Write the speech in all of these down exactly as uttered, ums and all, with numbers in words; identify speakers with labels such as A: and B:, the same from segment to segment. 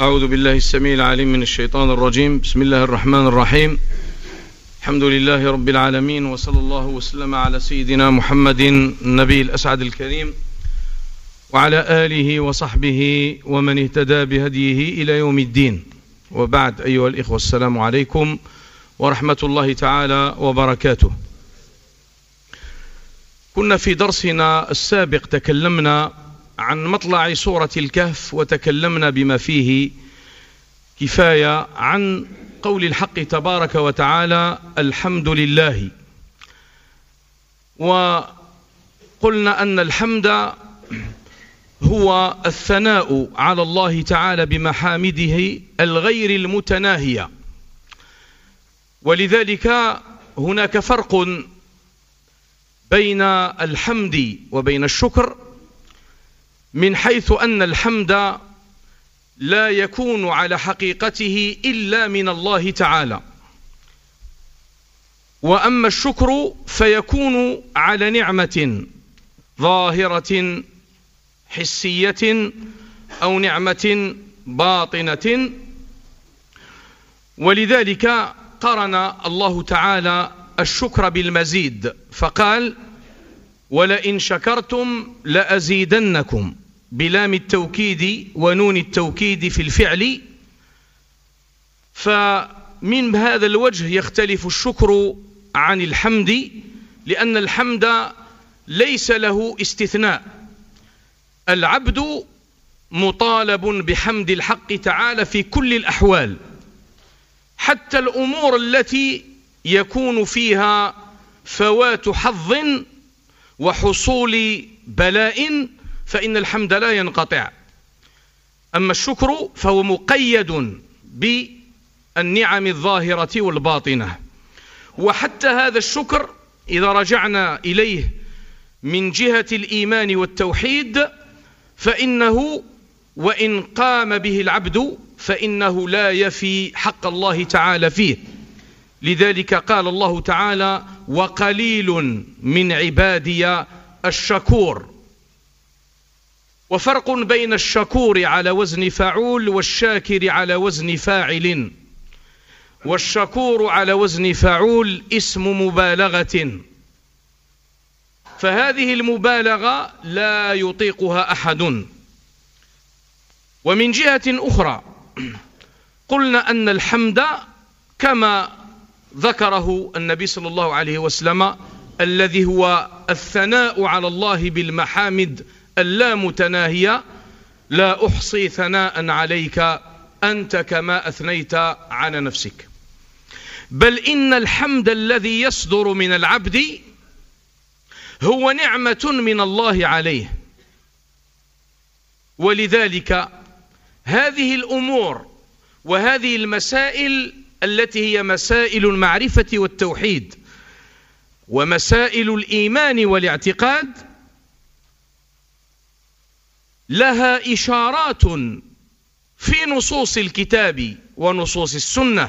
A: أعوذ بالله السميع العليم من الشيطان الرجيم. بسم الله الرحمن الرحيم. الحمد لله رب العالمين، وصلى الله وسلم على سيدنا محمد النبي الأسعد الكريم وعلى آله وصحبه ومن اهتدى بهديه إلى يوم الدين. وبعد، أيها الإخوة، السلام عليكم ورحمة الله تعالى وبركاته. كنا في درسنا السابق تكلمنا عن مطلع سورة الكهف، وتكلمنا بما فيه كفاية عن قول الحق تبارك وتعالى: الحمد لله. وقلنا أن الحمد هو الثناء على الله تعالى بمحامده الغير المتناهية، ولذلك هناك فرق بين الحمد وبين الشكر، من حيث أن الحمد لا يكون على حقيقته إلا من الله تعالى، وأما الشكر فيكون على نعمة ظاهرة حسية أو نعمة باطنة. ولذلك قرن الله تعالى الشكر بالمزيد فقال: ولئن شكرتم لأزيدنكم، بلام التوكيد ونون التوكيد في الفعل. فمن هذا الوجه يختلف الشكر عن الحمد، لأن الحمد ليس له استثناء. العبد مطالب بحمد الحق تعالى في كل الأحوال، حتى الأمور التي يكون فيها فوات حظ وحصول بلاء فإن الحمد لا ينقطع. أما الشكر فهو مقيد بالنعم الظاهرة والباطنة. وحتى هذا الشكر إذا رجعنا إليه من جهة الإيمان والتوحيد فإنه وإن قام به العبد فإنه لا يفي حق الله تعالى فيه. لذلك قال الله تعالى: وقليل من عبادي الشكور. وفرق بين الشكور على وزن فعول والشاكر على وزن فاعل. والشكور على وزن فعول اسم مبالغة، فهذه المبالغة لا يطيقها أحد. ومن جهة أخرى قلنا أن الحمد كما ذكره النبي صلى الله عليه وسلم، الذي هو الثناء على الله بالمحامد اللامتناهية: لا أحصي ثناء عليك أنت كما أثنيت على نفسك. بل إن الحمد الذي يصدر من العبد هو نعمة من الله عليه. ولذلك هذه الأمور وهذه المسائل التي هي مسائل المعرفة والتوحيد ومسائل الإيمان والاعتقاد لها إشارات في نصوص الكتاب ونصوص السنة،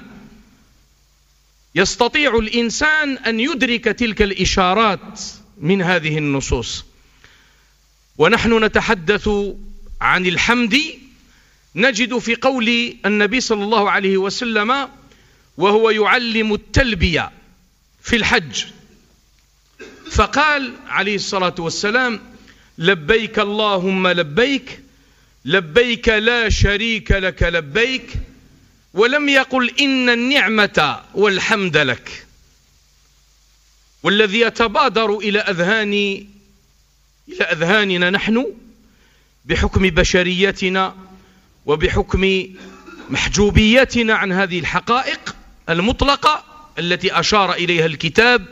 A: يستطيع الإنسان أن يدرك تلك الإشارات من هذه النصوص. ونحن نتحدث عن الحمد، نجد في قول النبي صلى الله عليه وسلم وهو يعلم التلبية في الحج، فقال عليه الصلاة والسلام: لبيك اللهم لبيك، لبيك لا شريك لك لبيك، ولم يقل إن النعمة والحمد لك. والذي يتبادر إلى أذهان إلى أذهاننا نحن بحكم بشريتنا وبحكم محجوبيتنا عن هذه الحقائق المطلقة التي أشار إليها الكتاب،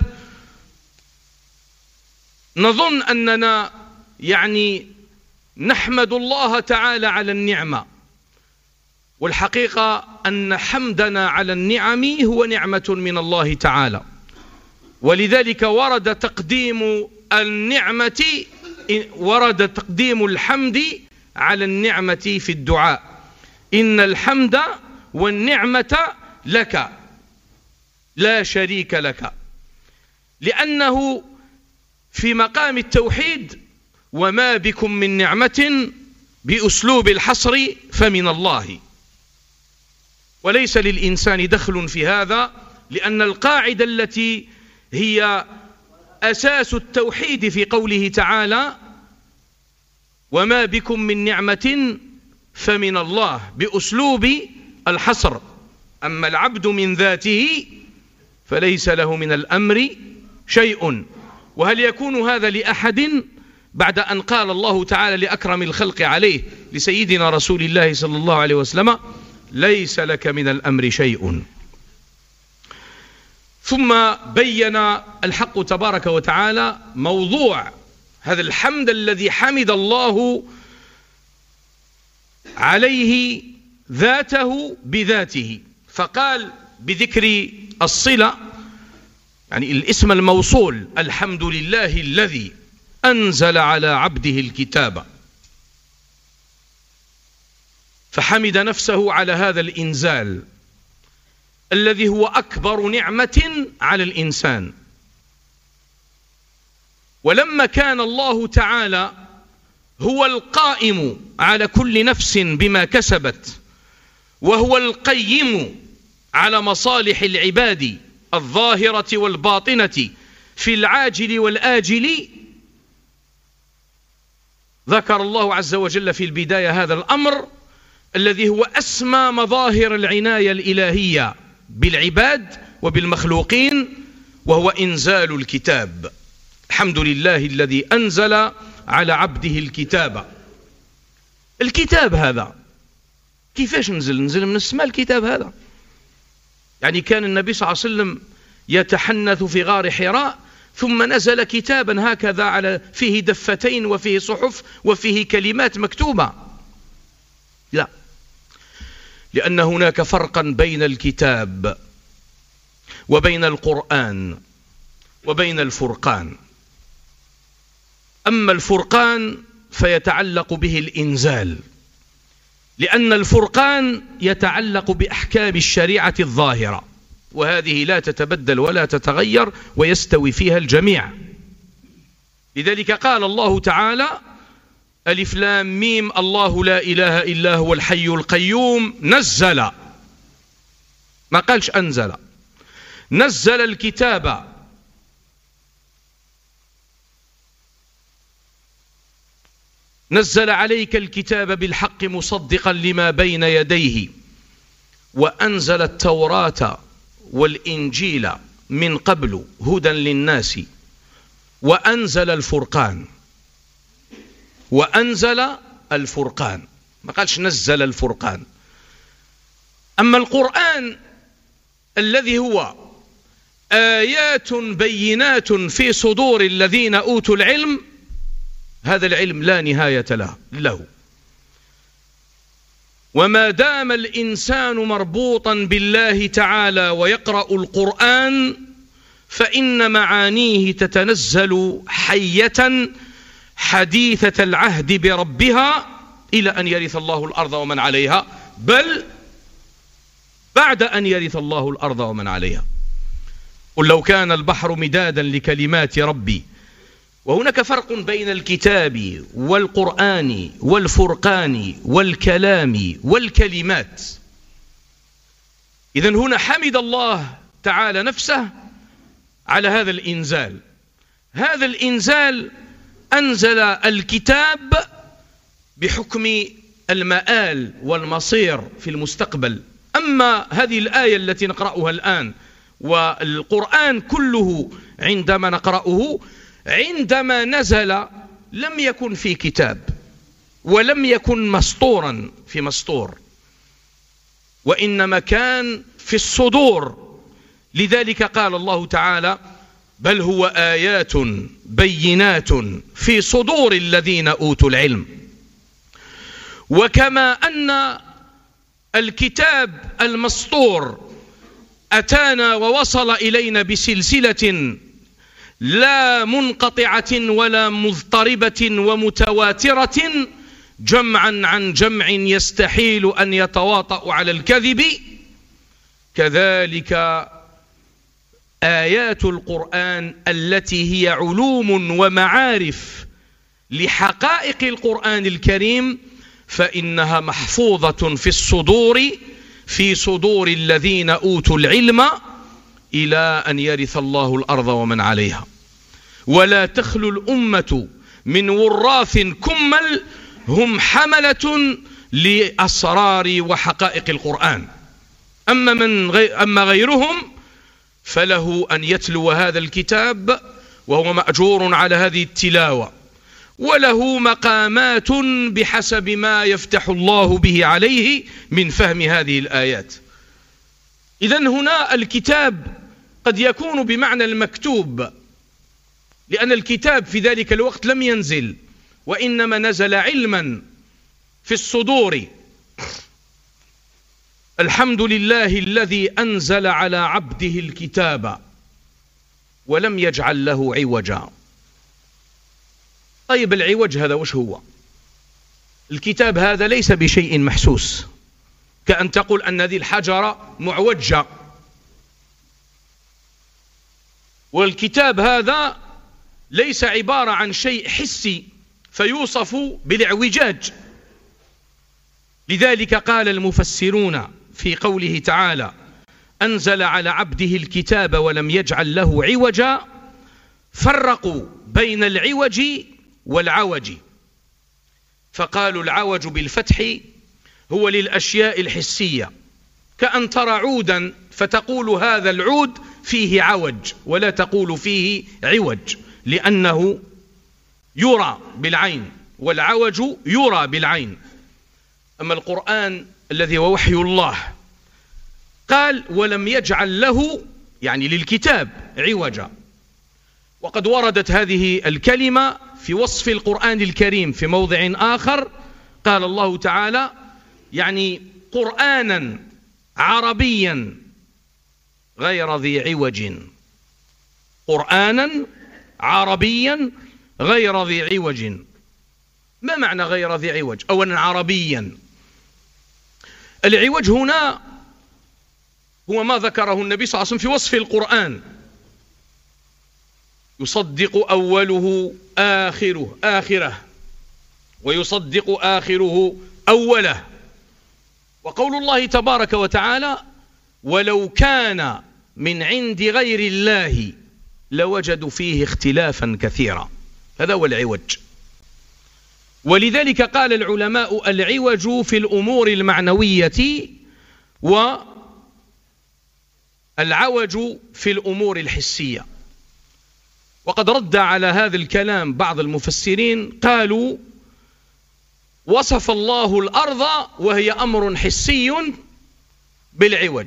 A: نظن أننا يعني نحمد الله تعالى على النعمة، والحقيقة أن حمدنا على النعم هو نعمة من الله تعالى. ولذلك ورد تقديم النعمة ورد تقديم الحمد على النعمة في الدعاء: إن الحمد والنعمة لك لا شريك لك، لأنه في مقام التوحيد وما بكم من نعمة بأسلوب الحصر فمن الله. وليس للإنسان دخل في هذا، لأن القاعدة التي هي أساس التوحيد في قوله تعالى وما بكم من نعمة فمن الله بأسلوب الحصر، أما العبد من ذاته فليس له من الأمر شيء. وهل يكون هذا لأحد بعد أن قال الله تعالى لأكرم الخلق عليه لسيدنا رسول الله صلى الله عليه وسلم ليس لك من الأمر شيء؟ ثم بين الحق تبارك وتعالى موضوع هذا الحمد الذي حمد الله عليه ذاته بذاته، فقال بذكر الصلة يعني الاسم الموصول الحمد لله الذي أنزل على عبده الكتاب، فحمد نفسه على هذا الإنزال الذي هو أكبر نعمة على الإنسان. ولما كان الله تعالى هو القائم على كل نفس بما كسبت، وهو القيم على مصالح العباد الظاهرة والباطنة في العاجل والآجل، ذكر الله عز وجل في البداية هذا الأمر الذي هو أسمى مظاهر العناية الإلهية بالعباد وبالمخلوقين، وهو إنزال الكتاب. الحمد لله الذي أنزل على عبده الكتاب. الكتاب هذا كيفاش نزل؟ نزل من السماء الكتاب هذا. يعني كان النبي صلى الله عليه وسلم يتحنث في غار حراء ثم نزل كتابا هكذا على فيه دفتين وفيه صحف وفيه كلمات مكتوبة؟ لا، لأن هناك فرقا بين الكتاب وبين القرآن وبين الفرقان. أما الفرقان فيتعلق به الإنزال، لأن الفرقان يتعلق بأحكام الشريعة الظاهرة، وهذه لا تتبدل ولا تتغير ويستوي فيها الجميع. لذلك قال الله تعالى ألف لام ميم الله لا إله إلا هو الحي القيوم نزل، ما قالش أنزل، نزل الكتاب نزل عليك الكتاب بالحق مصدقا لما بين يديه، وأنزل التوراة والإنجيل من قبل هدى للناس، وأنزل الفرقان وأنزل الفرقان، ما قالش نزل الفرقان. أما القرآن الذي هو آيات بينات في صدور الذين أوتوا العلم، هذا العلم لا نهاية له, له وما دام الإنسان مربوطا بالله تعالى ويقرأ القرآن فإن معانيه تتنزل حية حديثة العهد بربها إلى أن يرث الله الأرض ومن عليها، بل بعد أن يرث الله الأرض ومن عليها. قل لو كان البحر مدادا لكلمات ربي. وهناك فرق بين الكتاب والقرآن والفرقان والكلام والكلمات. إذن هنا حمد الله تعالى نفسه على هذا الإنزال. هذا الإنزال أنزل الكتاب بحكم المآل والمصير في المستقبل. أما هذه الآية التي نقرأها الآن والقرآن كله عندما نقرأه عندما نزل لم يكن في كتاب ولم يكن مسطورا في مسطور، وإنما كان في الصدور. لذلك قال الله تعالى بل هو آيات بينات في صدور الذين أوتوا العلم. وكما أن الكتاب المسطور أتانا ووصل إلينا بسلسلة لا منقطعة ولا مضطربة ومتواترة جمعا عن جمع يستحيل أن يتواطأ على الكذب، كذلك آيات القرآن التي هي علوم ومعارف لحقائق القرآن الكريم فإنها محفوظة في الصدور في صدور الذين أوتوا العلم إلى أن يرث الله الأرض ومن عليها، ولا تخلو الأمة من وراث كمل هم حملة لأسرار وحقائق القرآن. أما, من غي أما غيرهم فله أن يتلو هذا الكتاب وهو مأجور على هذه التلاوة، وله مقامات بحسب ما يفتح الله به عليه من فهم هذه الآيات. إذن هنا الكتاب قد يكون بمعنى المكتوب، لأن الكتاب في ذلك الوقت لم ينزل، وإنما نزل علما في الصدور. الحمد لله الذي أنزل على عبده الكتاب ولم يجعل له عوجا. طيب العوج هذا وش هو؟ الكتاب هذا ليس بشيء محسوس، كأن تقول أن هذه الحجرة معوجة، والكتاب هذا ليس عبارة عن شيء حسي فيوصف بالاعوجاج. لذلك قال المفسرون في قوله تعالى أنزل على عبده الكتاب ولم يجعل له عوجا، فرقوا بين العوج والعوج، فقالوا العوج بالفتح هو للأشياء الحسية، كأن ترى عودا فتقول هذا العود فيه عوج ولا تقول فيه عوج، لأنه يرى بالعين، والعوج يرى بالعين. أما القرآن الذي هو وحي الله قال ولم يجعل له، يعني للكتاب، عوجا. وقد وردت هذه الكلمة في وصف القرآن الكريم في موضع آخر، قال الله تعالى يعني قرآنا عربيا غير ذي عوج، قرآنا عربيا غير ذي عوج. ما معنى غير ذي عوج؟ أولا عربيا، العوج هنا هو ما ذكره النبي صلى الله عليه وسلم في وصف القرآن، يصدق أوله آخره آخره ويصدق آخره أوله. وقول الله تبارك وتعالى ولو كان من عند غير الله لوجدوا فيه اختلافا كثيرا، هذا هو العوج. ولذلك قال العلماء العوج في الأمور المعنوية والعوج في الأمور الحسية. وقد رد على هذا الكلام بعض المفسرين، قالوا وصف الله الأرض وهي أمر حسي بالعوج،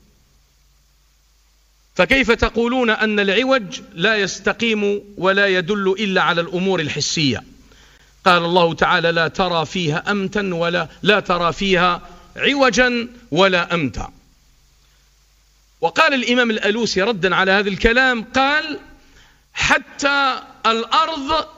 A: فكيف تقولون أن العوج لا يستقيم ولا يدل إلا على الأمور الحسية؟ قال الله تعالى لا ترى فيها أمتا ولا لا ترى فيها عوجا ولا أمتا. وقال الإمام الألوسي ردا على هذا الكلام، قال حتى الأرض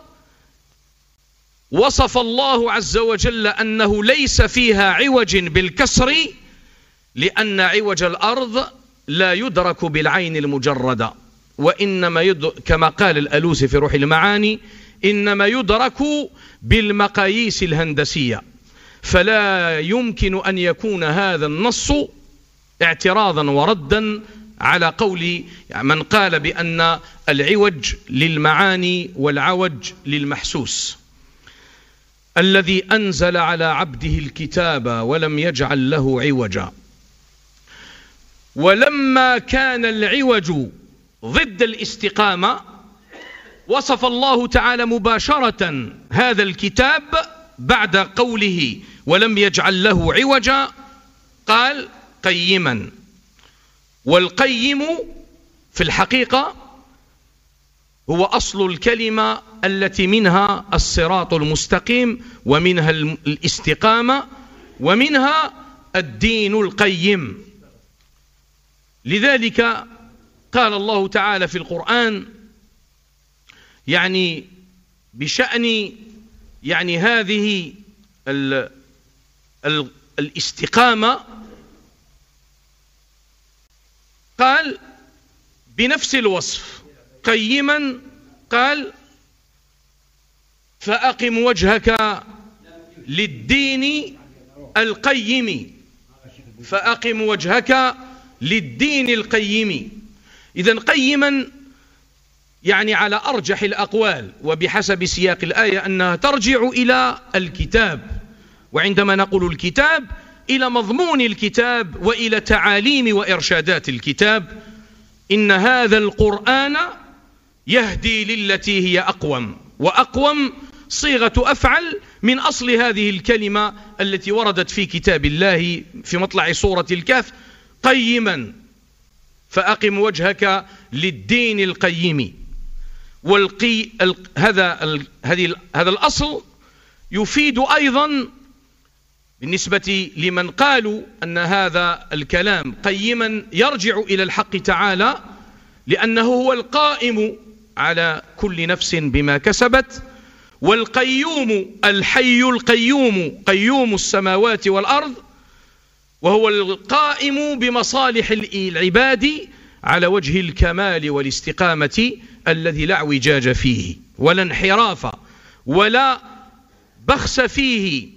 A: وصف الله عز وجل أنه ليس فيها عوج بالكسر، لأن عوج الأرض لا يدرك بالعين المجردة، وإنما يدرك كما قال الألوسي في روح المعاني إنما يدرك بالمقاييس الهندسية. فلا يمكن أن يكون هذا النص اعتراضا وردا على قول من قال بأن العوج للمعاني والعوج للمحسوس. الذي أنزل على عبده الكتاب ولم يجعل له عوجا. ولما كان العوج ضد الاستقامة وصف الله تعالى مباشرة هذا الكتاب بعد قوله ولم يجعل له عوجا، قال قيما. والقيم في الحقيقة هو أصل الكلمة التي منها الصراط المستقيم، ومنها الاستقامة، ومنها الدين القيم. لذلك قال الله تعالى في القرآن يعني بشأن يعني هذه ال ال الاستقامة، قال بنفس الوصف قيما، قال فأقم وجهك للدين القيم. فأقم وجهك للدين القيم. إذن قيما يعني على أرجح الأقوال وبحسب سياق الآية أنها ترجع إلى الكتاب، وعندما نقول الكتاب إلى مضمون الكتاب وإلى تعاليم وإرشادات الكتاب. إن هذا القرآن يهدي للتي هي أقوم، وأقوم صيغة أفعل من أصل هذه الكلمة التي وردت في كتاب الله في مطلع سورة الكهف قيما، فأقم وجهك للدين القيم. والقي هذا هذه هذا الأصل يفيد أيضا بالنسبة لمن قالوا أن هذا الكلام قيما يرجع إلى الحق تعالى، لأنه هو القائم على كل نفس بما كسبت، والقيوم الحي القيوم قيوم السماوات والأرض، وهو القائم بمصالح العباد على وجه الكمال والاستقامة الذي لا اعوجاج فيه ولا انحراف ولا بخس فيه.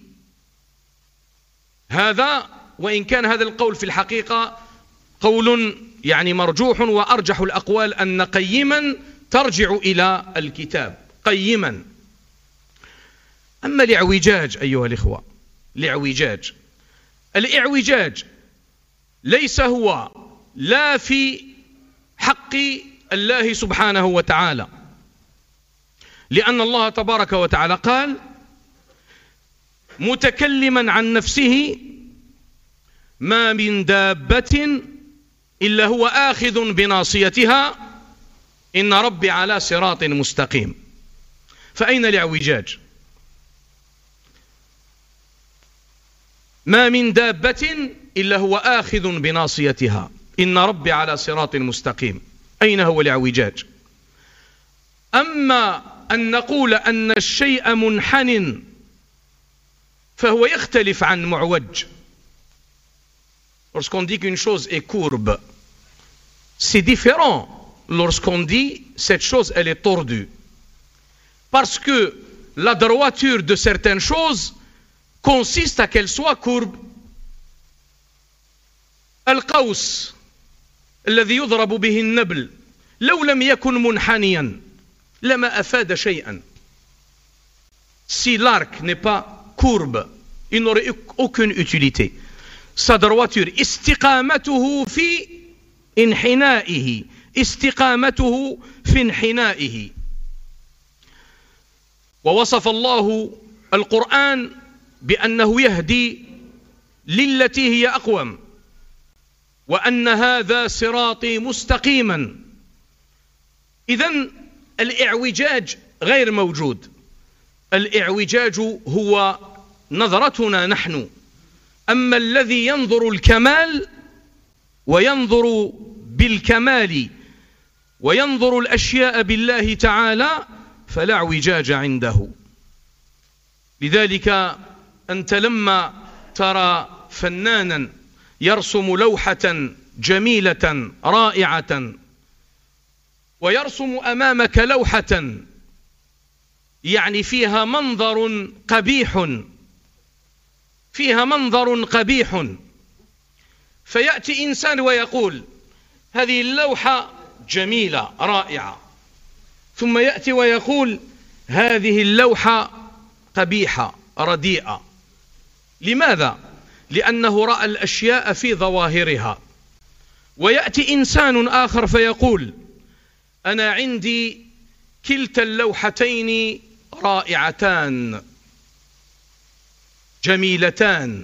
A: هذا وإن كان هذا القول في الحقيقة قول يعني مرجوح، وأرجح الأقوال أن قيما ترجع إلى الكتاب قيما. أما الاعوجاج أيها الإخوة، الاعوجاج الاعوجاج ليس هو لا في حق الله سبحانه وتعالى، لأن الله تبارك وتعالى قال متكلما عن نفسه: ما من دابة إلا هو آخذ بناصيتها إن ربي على صراط مستقيم. فأين الاعوجاج؟ ما من دابة إلا هو آخذ بناصيتها إن ربي على صراط مستقيم. أين هو الاعوجاج؟ أما أن نقول أن الشيء منحن فهو يختلف عن معوج. Lorsqu'on dit qu'une chose est courbe, c'est différent lorsqu'on dit cette chose elle est tordue. Parce que la droiture de certaines choses consiste à qu'elle soit courbe. القوس الذي يضرب به النبل لو لم يكن منحنيا لما أفاد شيئا. Si l'arc n'est pas courbe, il n'aurait aucune utilité. Sa droiture, استقامته في انحنائه، استقامته في انحنائه. ووصف الله القرآن بأنه يهدي للتي هي أقوم، وأن هذا صراطي مستقيما. إذن الإعوجاج غير موجود. الإعوجاج هو نظرتنا نحن، أما الذي ينظر الكمال وينظر بالكمال وينظر الأشياء بالله تعالى فلا اعوجاج عنده. لذلك أنت لما ترى فنانا يرسم لوحة جميلة رائعة ويرسم أمامك لوحة يعني فيها منظر قبيح فيها منظر قبيح فيأتي إنسان ويقول هذه اللوحة جميلة رائعة، ثم يأتي ويقول هذه اللوحة قبيحة رديئة. لماذا؟ لأنه رأى الأشياء في ظواهرها. ويأتي إنسان آخر فيقول أنا عندي كلتا اللوحتين رائعتان جميلتان،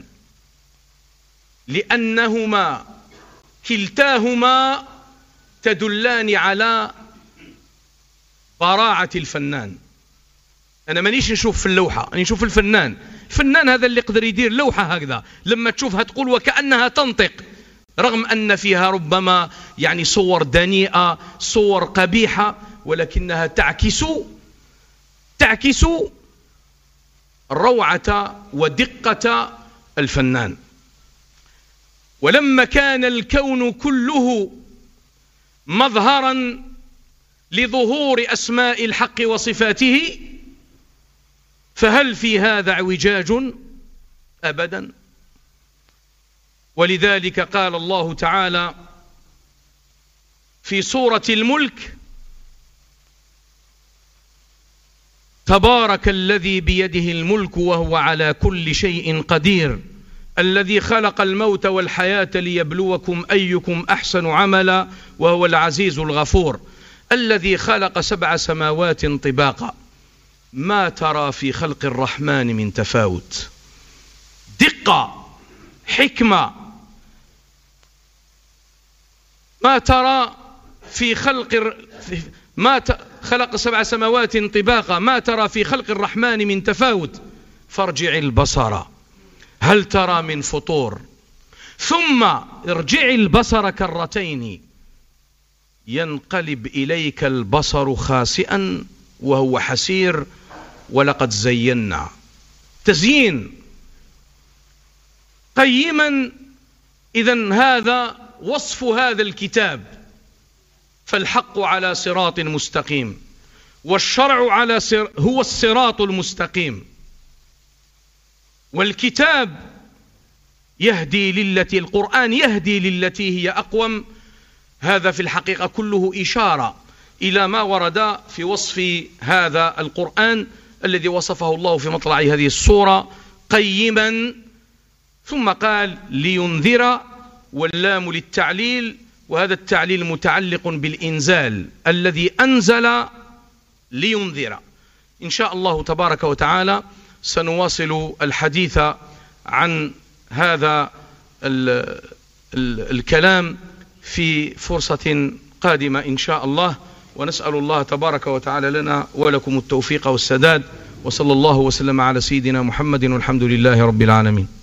A: لأنهما كلتاهما تدلان على براعة الفنان. أنا مانيش نشوف في اللوحة، أنا نشوف الفنان. الفنان هذا اللي يقدر يدير لوحة هكذا لما تشوفها تقول وكأنها تنطق، رغم أن فيها ربما يعني صور دنيئة صور قبيحة، ولكنها تعكس تعكس روعة ودقة الفنان. ولما كان الكون كله مظهرا لظهور أسماء الحق وصفاته، فهل في هذا اعوجاج؟ أبدا. ولذلك قال الله تعالى في سورة الملك: تبارك الذي بيده الملك وهو على كل شيء قدير الذي خلق الموت والحياة ليبلوكم أيكم أحسن عملا وهو العزيز الغفور الذي خلق سبع سماوات طباقا ما ترى في خلق الرحمن من تفاوت. دقة، حكمة. ما ترى في خلق ما خلق سبع سماوات طباقا ما ترى في خلق الرحمن من تفاوت فارجع البصر هل ترى من فطور ثم ارجع البصر كرتين ينقلب إليك البصر خاسئا وهو حسير ولقد زينا. تزيين قيما. إذن هذا وصف هذا الكتاب، فالحق على صراط مستقيم والشرع على سر هو الصراط المستقيم، والكتاب يهدي للتي القرآن يهدي للتي هي أقوم. هذا في الحقيقة كله إشارة إلى ما ورد في وصف هذا القرآن الذي وصفه الله في مطلع هذه السورة قيما، ثم قال لينذر، واللام للتعليل، وهذا التعليل متعلق بالإنزال الذي أنزل لينذر. إن شاء الله تبارك وتعالى سنواصل الحديث عن هذا ال ال الكلام في فرصة قادمة إن شاء الله، ونسأل الله تبارك وتعالى لنا ولكم التوفيق والسداد، وصلى الله وسلم على سيدنا محمد والحمد لله رب العالمين.